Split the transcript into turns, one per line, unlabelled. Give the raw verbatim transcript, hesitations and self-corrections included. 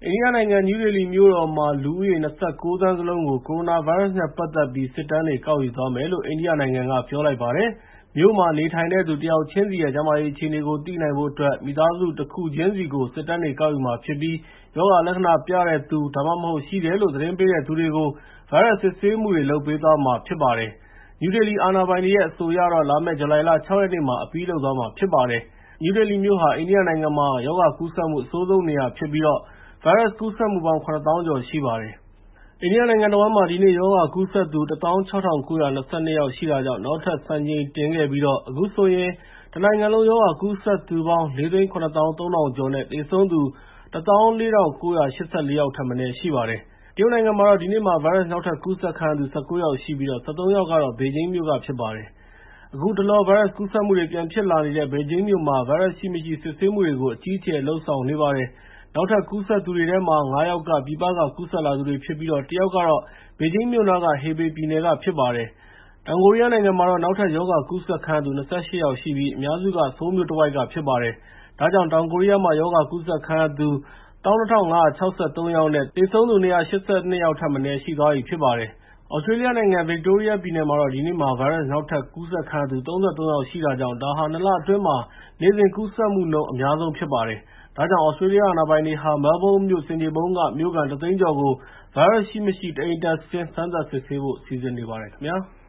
အိန္ဒိယနိုင်ငံ နယူးဒေလီမြို့တော်မှာ လူဦးရေ ၂၉ သန်းစလုံးကို ကိုရိုနာဗိုင်းရပ်စ်နဲ့ ပတ်သက်ပြီး စစ်တမ်းတွေ ကောက်ယူသွားမယ်လို့ အိန္ဒိယနိုင်ငံက ပြောလိုက်ပါတယ်။ မြို့မှာနေထိုင်တဲ့သူ တယောက်ချင်းစီရဲ့ ကျန်းမာရေးအခြေအနေကို သိနိုင်ဖို့အတွက် မိသားစုတခုချင်းစီကို စစ်တမ်းတွေ ကောက်ယူမှာဖြစ်ပြီး ရောဂါလက္ခဏာပြတဲ့သူ ဒါမှမဟုတ် ရှိတယ်လို့ သတင်းပေးတဲ့သူတွေကို ဗိုင်းရပ်စ်စစ်ဆေးမှုတွေ လုပ်ပေးသွားမှာဖြစ်ပါတယ်။ နယူးဒေလီအာဏာပိုင်တွေရဲ့ အဆိုအရတော့ လာမယ့် ဇူလိုင်လ ၆ ရက်နေ့မှာ အပြီးလုပ်သွားမှာဖြစ်ပါတယ်။ နယူးဒေလီမြို့ဟာ အိန္ဒိယနိုင်ငံမှာ ရောဂါကူးစက်မှု အဆိုးဆုံးနေရာဖြစ်ပြီး ဗိုင်းရပ်စ်ကူးစက်မှုပေါင်း ၇ သောင်းကျော်ရှိပါတယ်။ အိန္ဒိယနိုင်ငံတဝန်းမှာ ဒီနေ့ ရောဂါကူးစက်သူ ၁၆,၉၂၂ ယောက်ရှိတာကြောင့် နောက်ထပ် စံချိန်တင်ခဲ့ပြီး အခုဆိုရင် တနိုင်ငံလုံး ရောဂါကူးစက်သူပေါင်း ၄၇၃,၀၀၀ ကျော်နဲ့ သေဆုံးသူ ၁၄,၉၈၄ ယောက်ထက်မနည်းရှိပါတယ်။ တရုတ်နိုင်ငံမှာတော့ ဒီနေ့မှာ ဗိုင်းရပ်စ်နောက်ထပ်ကူးစက်ခံရသူ ၁၉ ယောက်ရှိပြီး ၁၃ ယောက်ကတော့ ဘေဂျင်းမြို့ကဖြစ်ပါတယ်။ အခုတလော ဗိုင်းရပ်စ်ကူးစက်မှုတွေ ပြန်ဖြစ်လာနေတဲ့ ဘေဂျင်းမြို့မှာ ဗိုင်းရပ်စ်ရှိမရှိ စစ်ဆေးမှုတွေကို အကြီးအကျယ်လုပ်ဆောင်နေပါတယ်။ နောက်ထပ်ကူးစက်သူတွေထဲမှာ ငါး ယောက်က ပြည်ပက ကူးစက်လာသူတွေဖြစ်ပြီး တယောက်ကတော့ ဘေဂျင်းမြို့နားက Hebei ပြည်နယ်ကဖြစ်ပါတယ်။ တောင်ကိုရီးယားနိုင်ငံမှာတော့ နောက်ထပ်ရောဂါကူးစက်ခံရသူ ၂၈ ယောက်ရှိပြီး အများစုက ဆိုးလ်မြို့တဝိုက်ကဖြစ်ပါတယ်။ ဒါကြောင့် တောင်ကိုရီးယားမှာ ရောဂါကူးစက်ခံရသူ ၁၂,၅၆၃ ယောက်နဲ့ သေဆုံးသူ ၂၈၂ ယောက်ထက်မနည်းရှိသွားပြီဖြစ်ပါတယ်။ သြစတြေးလျနိုင်ငံ ဗစ်တိုးရီးယားပြည်နယ်မှာတော့ ဒီနေ့မှာ ဗိုင်းရပ်စ်နောက်ထပ်ကူးစက်ခံရသူ ၃၃ ယောက်ရှိတာကြောင့် ဒါဟာ ၂ လအတွင်း နေ့စဉ်ကူးစက်မှုနှုန်း အများဆုံးဖြစ်ပါတယ်။ ဒါကြောင့် သြစတြေးလျအာဏာပိုင်တွေဟာ မဲလ်ဘုန်းမြို့ ဆင်ခြေဖုံးက မြို့ခံ ၁ သိန်းကျော်ကို ဗိုင်းရပ်စ်ရှိမရှိ တအိမ်တက်ဆင်း စမ်းသပ်စစ်ဆေးဖို့ စီစဉ်နေပါတယ်ခင်ဗျာ။